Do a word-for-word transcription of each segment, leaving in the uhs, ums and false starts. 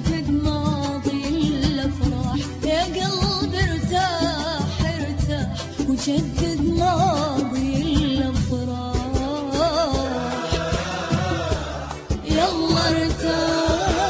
وجدد ماضي الأفراح، يا قلب ارتاح ارتاح وجدد ماضي الأفراح، يلا ارتاح.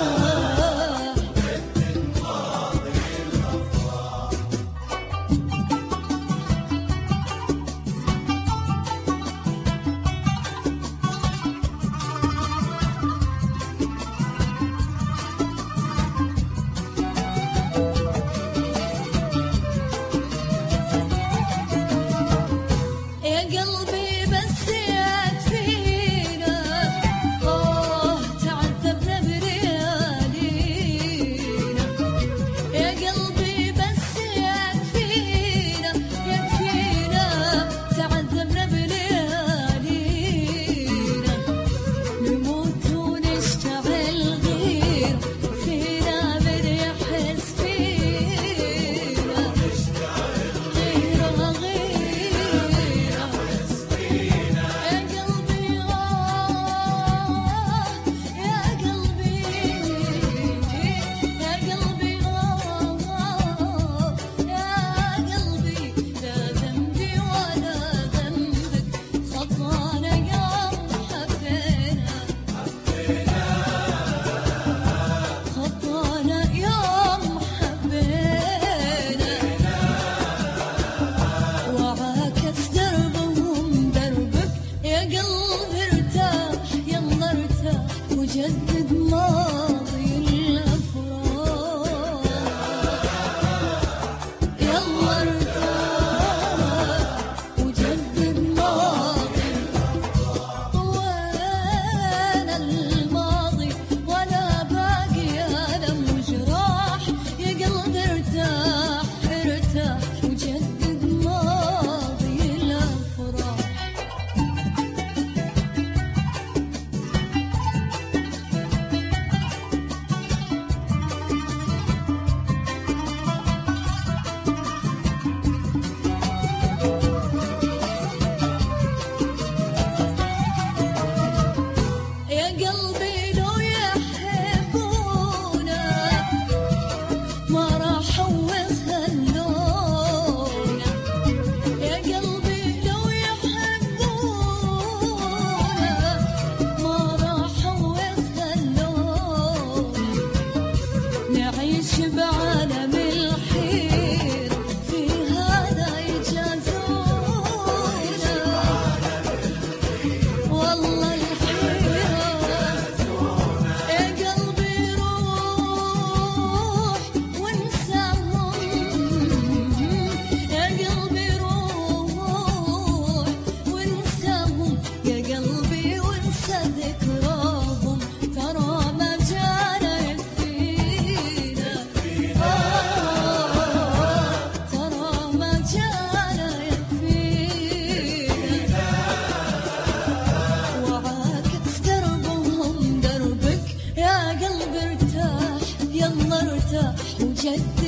وجدد ماضي الأفراح، يلا ارتاح وجدد ماضي الأفراح. وين الماضي ولا باقي ألم وجراح، يا قلب ارتاح ارتاح وجدد ماضي الأفراح. نعيش بعالم الحير في هذا يجازونا، والله الحيرة يا قلبي روح وانساهم، يا قلبي روح وانساهم، يا قلبي وانسى ذكراهم، ترى ما جانا يكفينا، ترى ما جانا يكفينا، وعاكس دربهم دربك، يا قلب ارتاح يلا ارتاح وجد